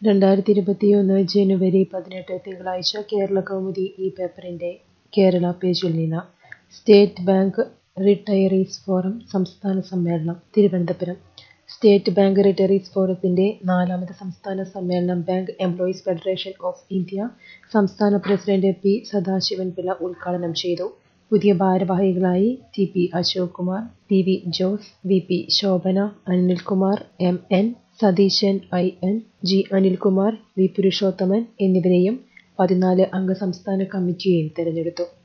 2021 ജനുവരി 18 തിങ്കളാഴ്ച കേരളകൗമുദി ഈ പേപ്പറിന്റെ കേരള പേജിൽ നിന്ന് സ്റ്റേറ്റ് ബാങ്ക് റിട്ടയറീസ് ഫോറം സംസ്ഥാന സമ്മേളനം തിരുവനന്തപുരം. സ്റ്റേറ്റ് ബാങ്ക് റിട്ടയറീസ് ഫോറത്തിന്റെ 4ാമത് സംസ്ഥാന സമ്മേളനം bank employees federation of India സംസ്ഥാന പ്രസിഡന്റ് പി. സദാശിവൻപിള്ള ഉദ്ഘാടനം ചെയ്തു. പുതിയ ഭാരവാഹികളായി T. Ashok Kumar, T. Jose, V. Shobhana, Anilkumar, N. Satheesan, N. Anilkumar, Purushothaman എന്നിവരെയും 14 അംഗ സംസ്ഥാന കമ്മിറ്റിയെയും തെരഞ്ഞെടുത്തു.